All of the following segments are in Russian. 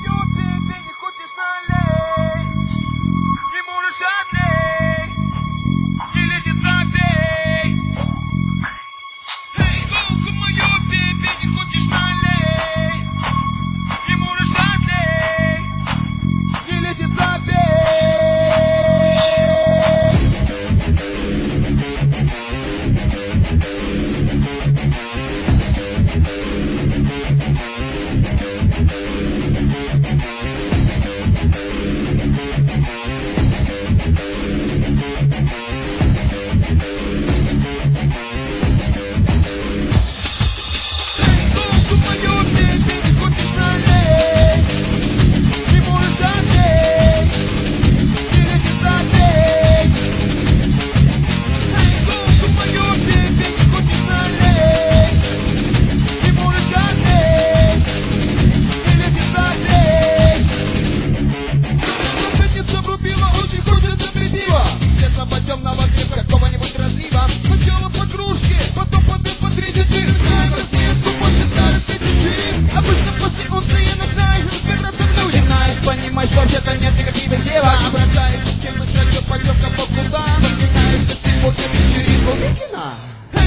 Вообще-то нет никаких дела. Обращаешься с тем, что пойдем-ка по куда. Вспоминаешь, ты после вечеринку Викина.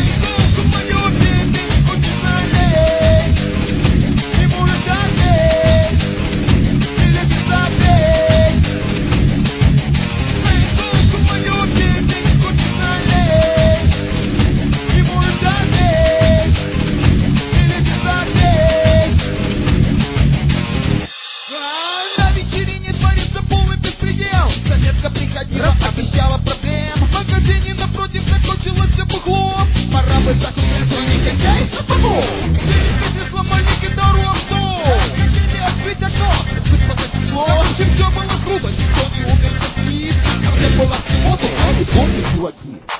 Приходила, обещала проблем. В магазине напротив закончилось все бухло. Пора бы закрыть, но негодяй сапогу. Переписи сломали гитару авто. Хотели открыть окно, выпало тепло. Короче, все было круто, никто не умер, как лист. А мне было всего-то, а не помню, чуваки.